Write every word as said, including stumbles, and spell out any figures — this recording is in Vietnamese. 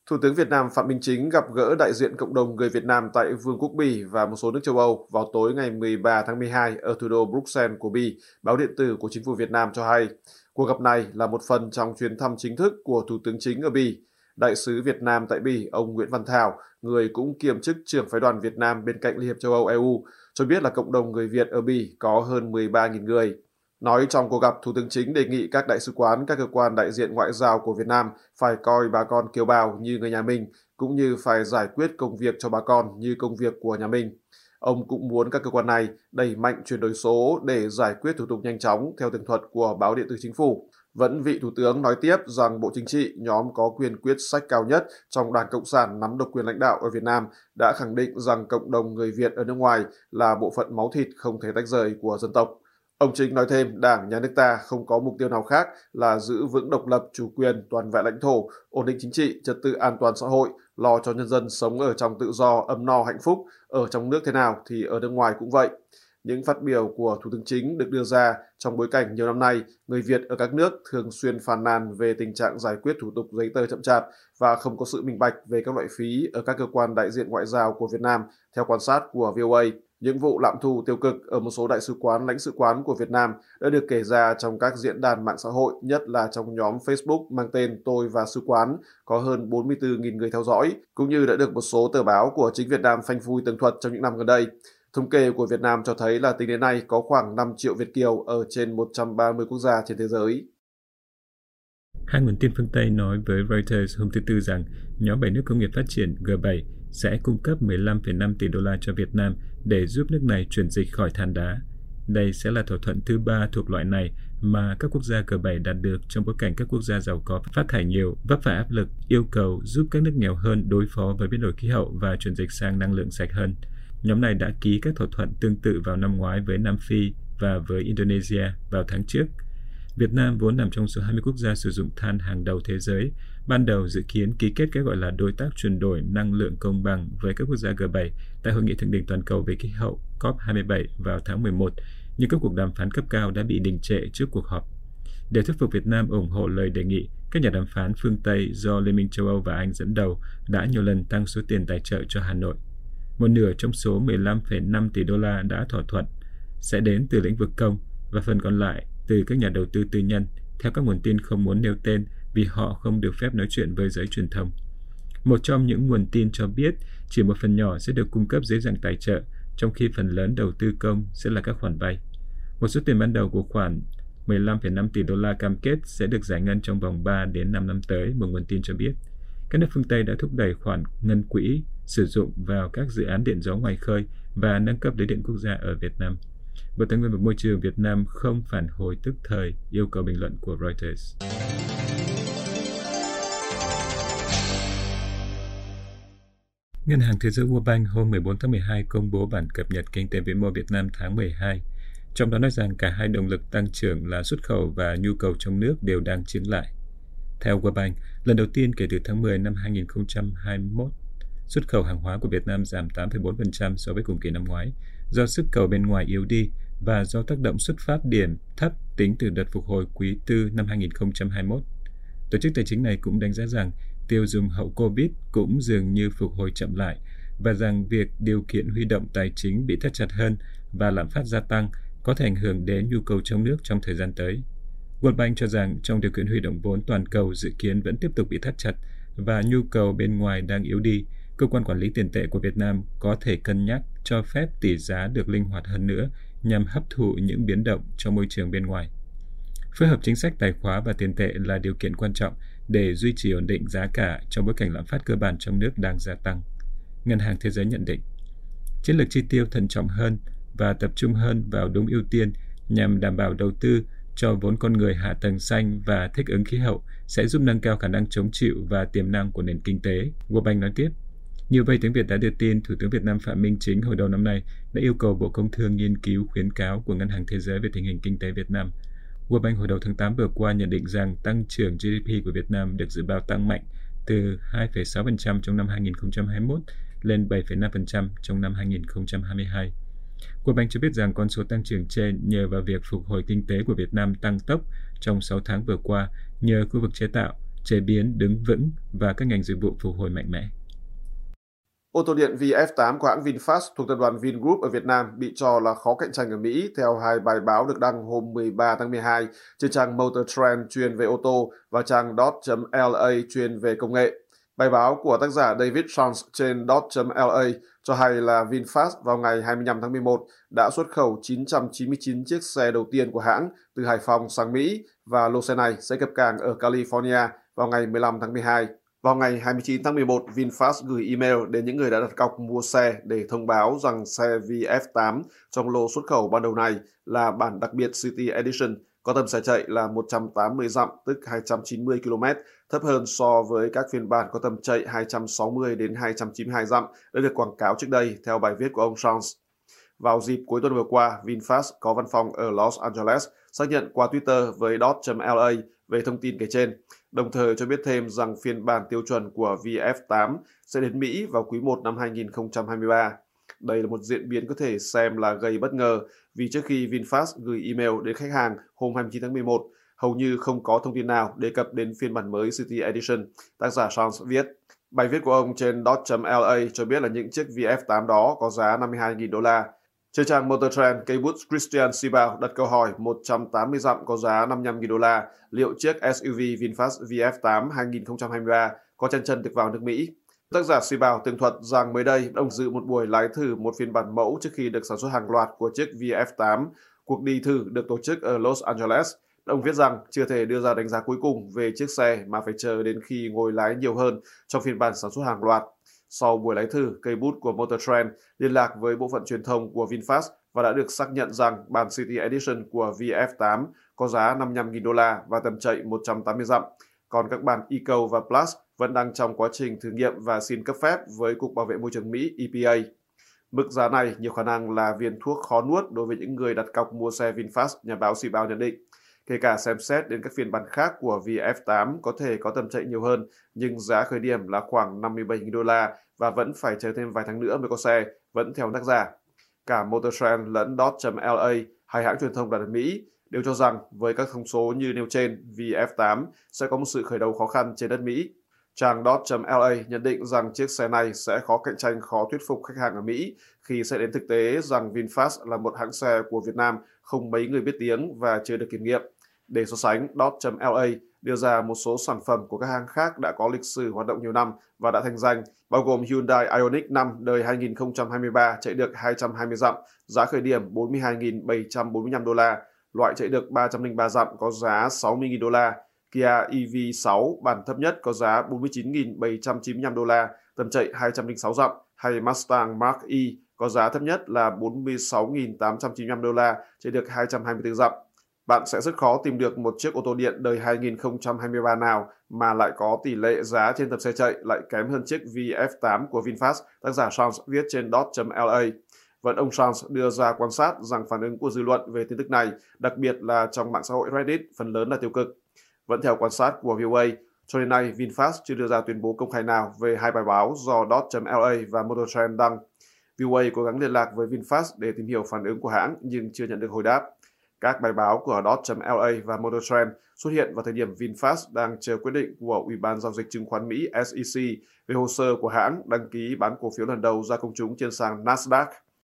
Thủ tướng Việt Nam Phạm Minh Chính gặp gỡ đại diện cộng đồng người Việt Nam tại Vương quốc Bỉ và một số nước châu Âu vào tối ngày mười ba tháng mười hai ở thủ đô Bruxelles của Bỉ, báo điện tử của Chính phủ Việt Nam cho hay. Cuộc gặp này là một phần trong chuyến thăm chính thức của Thủ tướng Chính ở Bỉ. Đại sứ Việt Nam tại Bỉ, ông Nguyễn Văn Thảo, người cũng kiêm chức trưởng phái đoàn Việt Nam bên cạnh Liên hiệp châu Âu E U, cho biết là cộng đồng người Việt ở Bỉ có hơn mười ba nghìn người. Nói trong cuộc gặp, Thủ tướng Chính đề nghị các đại sứ quán, các cơ quan đại diện ngoại giao của Việt Nam phải coi bà con kiều bào như người nhà mình, cũng như phải giải quyết công việc cho bà con như công việc của nhà mình. Ông cũng muốn các cơ quan này đẩy mạnh chuyển đổi số để giải quyết thủ tục nhanh chóng theo tường thuật của báo điện tử Chính phủ. Vẫn vị Thủ tướng nói tiếp rằng Bộ Chính trị, nhóm có quyền quyết sách cao nhất trong Đảng Cộng sản nắm độc quyền lãnh đạo ở Việt Nam, đã khẳng định rằng cộng đồng người Việt ở nước ngoài là bộ phận máu thịt không thể tách rời của dân tộc. Ông Chính nói thêm, Đảng, Nhà nước ta không có mục tiêu nào khác là giữ vững độc lập, chủ quyền, toàn vẹn lãnh thổ, ổn định chính trị, trật tự an toàn xã hội, lo cho nhân dân sống ở trong tự do, ấm no, hạnh phúc, ở trong nước thế nào thì ở nước ngoài cũng vậy. Những phát biểu của Thủ tướng Chính được đưa ra trong bối cảnh nhiều năm nay, người Việt ở các nước thường xuyên phàn nàn về tình trạng giải quyết thủ tục giấy tờ chậm chạp và không có sự minh bạch về các loại phí ở các cơ quan đại diện ngoại giao của Việt Nam, theo quan sát của vê o a. Những vụ lạm thu tiêu cực ở một số đại sứ quán, lãnh sự quán của Việt Nam đã được kể ra trong các diễn đàn mạng xã hội, nhất là trong nhóm Facebook mang tên Tôi và Sứ quán, có hơn bốn mươi tư nghìn người theo dõi, cũng như đã được một số tờ báo của chính Việt Nam phanh phui tường thuật trong những năm gần đây. Thống kê của Việt Nam cho thấy là tính đến nay có khoảng năm triệu Việt kiều ở trên một trăm ba mươi quốc gia trên thế giới. Hai nguồn tin phương Tây nói với Reuters hôm thứ Tư rằng nhóm bảy nước công nghiệp phát triển G bảy sẽ cung cấp mười lăm phẩy năm tỷ đô la cho Việt Nam để giúp nước này chuyển dịch khỏi than đá. Đây sẽ là thỏa thuận thứ ba thuộc loại này mà các quốc gia G bảy đạt được trong bối cảnh các quốc gia giàu có phát thải nhiều, vấp phải áp lực yêu cầu giúp các nước nghèo hơn đối phó với biến đổi khí hậu và chuyển dịch sang năng lượng sạch hơn. Nhóm này đã ký các thỏa thuận tương tự vào năm ngoái với Nam Phi và với Indonesia vào tháng trước. Việt Nam vốn nằm trong số hai mươi quốc gia sử dụng than hàng đầu thế giới, ban đầu dự kiến ký kết cái gọi là đối tác chuyển đổi năng lượng công bằng với các quốc gia G bảy tại Hội nghị Thượng đỉnh Toàn cầu về khí hậu C O P hai mươi bảy vào tháng mười một, nhưng các cuộc đàm phán cấp cao đã bị đình trệ trước cuộc họp. Để thuyết phục Việt Nam ủng hộ lời đề nghị, các nhà đàm phán phương Tây do Liên minh châu Âu và Anh dẫn đầu đã nhiều lần tăng số tiền tài trợ cho Hà Nội. Một nửa trong số mười lăm phẩy năm tỷ đô la đã thỏa thuận sẽ đến từ lĩnh vực công và phần còn lại từ các nhà đầu tư tư nhân, theo các nguồn tin không muốn nêu tên vì họ không được phép nói chuyện với giới truyền thông. Một trong những nguồn tin cho biết chỉ một phần nhỏ sẽ được cung cấp dưới dạng tài trợ, trong khi phần lớn đầu tư công sẽ là các khoản vay. Một số tiền ban đầu của khoản mười lăm phẩy năm tỷ đô la cam kết sẽ được giải ngân trong vòng ba đến năm năm tới, một nguồn tin cho biết. Các nước phương Tây đã thúc đẩy khoản ngân quỹ sử dụng vào các dự án điện gió ngoài khơi và nâng cấp lưới điện quốc gia ở Việt Nam. Bộ Tài nguyên và Môi trường Việt Nam không phản hồi tức thời yêu cầu bình luận của Reuters. Ngân hàng Thế giới World Bank hôm mười bốn tháng mười hai công bố bản cập nhật kinh tế vĩ mô Việt Nam tháng mười hai. Trong đó nói rằng cả hai động lực tăng trưởng là xuất khẩu và nhu cầu trong nước đều đang chững lại. Theo World Bank, lần đầu tiên kể từ tháng mười năm hai nghìn không trăm hai mươi mốt, xuất khẩu hàng hóa của Việt Nam giảm tám phẩy bốn phần trăm so với cùng kỳ năm ngoái, do sức cầu bên ngoài yếu đi và do tác động xuất phát điểm thấp tính từ đợt phục hồi quý tư năm hai nghìn không trăm hai mươi mốt. Tổ chức tài chính này cũng đánh giá rằng tiêu dùng hậu Covid cũng dường như phục hồi chậm lại và rằng việc điều kiện huy động tài chính bị thắt chặt hơn và lạm phát gia tăng có thể ảnh hưởng đến nhu cầu trong nước trong thời gian tới. World Bank cho rằng trong điều kiện huy động vốn toàn cầu dự kiến vẫn tiếp tục bị thắt chặt và nhu cầu bên ngoài đang yếu đi, cơ quan quản lý tiền tệ của Việt Nam có thể cân nhắc cho phép tỷ giá được linh hoạt hơn nữa nhằm hấp thụ những biến động trong môi trường bên ngoài. Phối hợp chính sách tài khóa và tiền tệ là điều kiện quan trọng để duy trì ổn định giá cả trong bối cảnh lạm phát cơ bản trong nước đang gia tăng. Ngân hàng Thế giới nhận định, chiến lược chi tiêu thận trọng hơn và tập trung hơn vào đúng ưu tiên nhằm đảm bảo đầu tư cho vốn con người, hạ tầng xanh và thích ứng khí hậu sẽ giúp nâng cao khả năng chống chịu và tiềm năng của nền kinh tế. World Bank nói tiếp. Như vậy, tiếng Việt đã đưa tin, Thủ tướng Việt Nam Phạm Minh Chính hồi đầu năm nay đã yêu cầu Bộ Công Thương nghiên cứu khuyến cáo của Ngân hàng Thế giới về tình hình kinh tế Việt Nam. World Bank hồi đầu tháng tám vừa qua nhận định rằng tăng trưởng giê đê pê của Việt Nam được dự báo tăng mạnh từ hai phẩy sáu phần trăm trong năm hai nghìn không trăm hai mươi mốt lên bảy phẩy năm phần trăm trong năm hai nghìn không trăm hai mươi hai. World Bank cho biết rằng con số tăng trưởng trên nhờ vào việc phục hồi kinh tế của Việt Nam tăng tốc trong sáu tháng vừa qua nhờ khu vực chế tạo, chế biến đứng vững và các ngành dịch vụ phục hồi mạnh mẽ. Ô tô điện vê ép tám của hãng VinFast thuộc tập đoàn Vingroup ở Việt Nam bị cho là khó cạnh tranh ở Mỹ theo hai bài báo được đăng hôm mười ba tháng mười hai trên trang Motor Trend chuyên về ô tô và trang dot chấm la chuyên về công nghệ. Bài báo của tác giả David Chance trên dot chấm la cho hay là VinFast vào ngày hai mươi lăm tháng mười một đã xuất khẩu chín trăm chín mươi chín chiếc xe đầu tiên của hãng từ Hải Phòng sang Mỹ và lô xe này sẽ cập cảng ở California vào ngày mười lăm tháng mười hai. Vào ngày hai mươi chín tháng mười một, VinFast gửi email đến những người đã đặt cọc mua xe để thông báo rằng xe vê ép tám trong lô xuất khẩu ban đầu này là bản đặc biệt City Edition, có tầm xe chạy là một trăm tám mươi dặm, tức hai trăm chín mươi ki lô mét, thấp hơn so với các phiên bản có tầm chạy hai trăm sáu mươi đến hai trăm chín mươi hai dặm đã được quảng cáo trước đây, theo bài viết của ông Chance. Vào dịp cuối tuần vừa qua, VinFast có văn phòng ở Los Angeles xác nhận qua Twitter với dot chấm la về thông tin kể trên, đồng thời cho biết thêm rằng phiên bản tiêu chuẩn của vê ép tám sẽ đến Mỹ vào quý một năm hai nghìn không trăm hai mươi ba. Đây là một diễn biến có thể xem là gây bất ngờ vì trước khi VinFast gửi email đến khách hàng hôm hai mươi chín tháng mười một, hầu như không có thông tin nào đề cập đến phiên bản mới City Edition, tác giả Chance viết. Bài viết của ông trên dot chấm la cho biết là những chiếc vê ép tám đó có giá năm mươi hai nghìn đô la. Trên trang Motor Trend, cây bút Christian Sibau đặt câu hỏi một trăm tám mươi dặm có giá năm mươi lăm nghìn đô la, liệu chiếc ét u vê VinFast vê ép tám hai nghìn không trăm hai mươi ba có chân chân được vào nước Mỹ? Tác giả Sibau tường thuật rằng mới đây ông dự một buổi lái thử một phiên bản mẫu trước khi được sản xuất hàng loạt của chiếc vê ép tám. Cuộc đi thử được tổ chức ở Los Angeles. Ông viết rằng chưa thể đưa ra đánh giá cuối cùng về chiếc xe mà phải chờ đến khi ngồi lái nhiều hơn trong phiên bản sản xuất hàng loạt. Sau buổi lái thử, cây bút của Motor Trend liên lạc với bộ phận truyền thông của VinFast và đã được xác nhận rằng bản City Edition của vê ép tám có giá năm mươi lăm nghìn đô la và tầm chạy một trăm tám mươi dặm. Còn các bản Eco và Plus vẫn đang trong quá trình thử nghiệm và xin cấp phép với Cục Bảo vệ Môi trường Mỹ E P A. Mức giá này nhiều khả năng là viên thuốc khó nuốt đối với những người đặt cọc mua xe VinFast, nhà báo Sibau nhận định. Kể cả xem xét đến các phiên bản khác của vê ép tám có thể có tầm chạy nhiều hơn, nhưng giá khởi điểm là khoảng năm mươi bảy nghìn đô la và vẫn phải chờ thêm vài tháng nữa mới có xe, vẫn theo tác giả. Cả Motor Trend lẫn dot chấm la, hai hãng truyền thông đặt ở Mỹ, đều cho rằng với các thông số như nêu trên, vê ép tám sẽ có một sự khởi đầu khó khăn trên đất Mỹ. Trang dot chấm la nhận định rằng chiếc xe này sẽ khó cạnh tranh, khó thuyết phục khách hàng ở Mỹ khi sẽ đến thực tế rằng VinFast là một hãng xe của Việt Nam không mấy người biết tiếng và chưa được kiểm nghiệm. Để so sánh, dot chấm la đưa ra một số sản phẩm của các hãng khác đã có lịch sử hoạt động nhiều năm và đã thành danh, bao gồm Hyundai Ioniq năm đời hai nghìn không trăm hai mươi ba chạy được hai trăm hai mươi dặm, giá khởi điểm bốn mươi hai nghìn bảy trăm bốn mươi lăm đô la, loại chạy được ba trăm lẻ ba dặm có giá sáu mươi nghìn đô la, Kia e vê sáu bản thấp nhất có giá bốn mươi chín nghìn bảy trăm chín mươi lăm đô la, tầm chạy hai trăm lẻ sáu dặm, hay Mustang Mach-E có giá thấp nhất là bốn mươi sáu nghìn tám trăm chín mươi lăm đô la, chạy được hai trăm hai mươi tư dặm. Bạn sẽ rất khó tìm được một chiếc ô tô điện đời hai nghìn không trăm hai mươi ba nào mà lại có tỷ lệ giá trên tầm xe chạy lại kém hơn chiếc vê ép tám của VinFast, tác giả Chance viết trên dot chấm la. Vẫn ông Chance đưa ra quan sát rằng phản ứng của dư luận về tin tức này, đặc biệt là trong mạng xã hội Reddit, phần lớn là tiêu cực. Vẫn theo quan sát của vê o a, cho đến nay VinFast chưa đưa ra tuyên bố công khai nào về hai bài báo do dot chấm la và Motor Trend đăng. vê o a cố gắng liên lạc với VinFast để tìm hiểu phản ứng của hãng nhưng chưa nhận được hồi đáp. Các bài báo của dot chấm la và Motor Trend xuất hiện vào thời điểm VinFast đang chờ quyết định của Ủy ban Giao dịch Chứng khoán Mỹ S E C về hồ sơ của hãng đăng ký bán cổ phiếu lần đầu ra công chúng trên sàn Nasdaq.